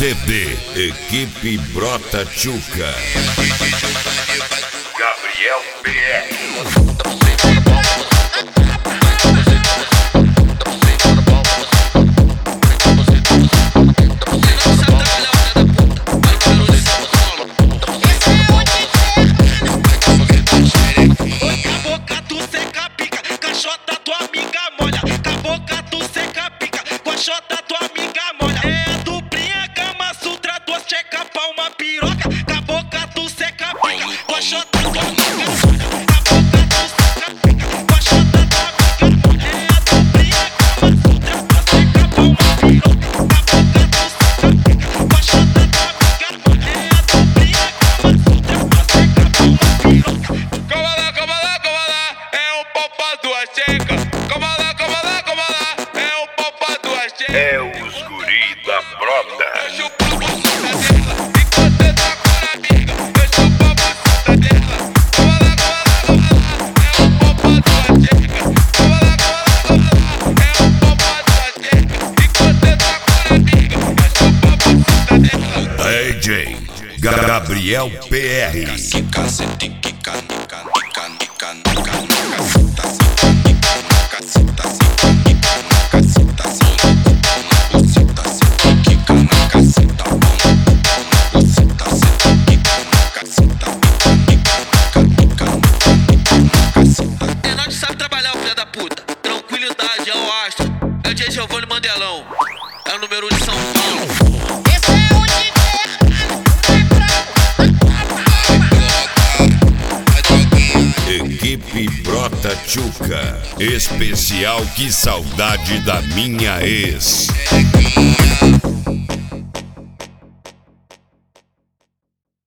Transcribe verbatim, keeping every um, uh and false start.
C D, Equipe Brota Tchuca. Gabriel P R. É os guri da brota. D J Gabriel P R. É o D J Giovanni Mandelão, é o número de São Paulo. Esse é o D J. Equipe Brota Tchuca. Especial Que Saudade da Minha Ex.